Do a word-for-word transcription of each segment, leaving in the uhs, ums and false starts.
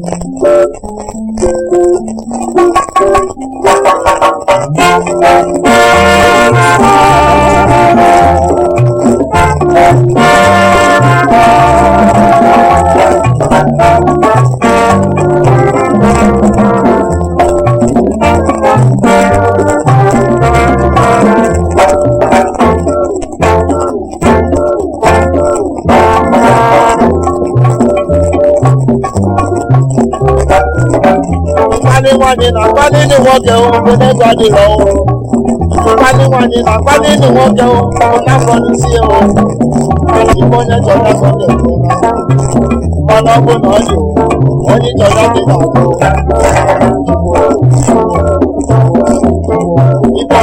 Wani na kwani ni woge o ko ne gba di lo o kwani wani na kwani ni woge o ko na ko ni si o ibo ne jo na ko de o ma na bo na ni o oni jo na di na o ibo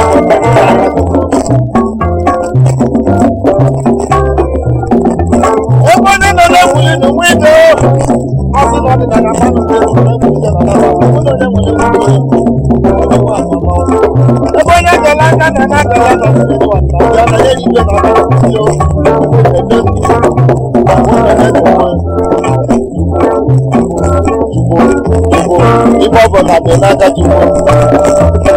e ko ne no le wuli no wi do o si no di na na ma no ko no le wuli na na ko no le wuli Ebonya jalanga na na jalanga na wa ya na ye ibe na na yo ibo ibo ibo na be na ga ti mo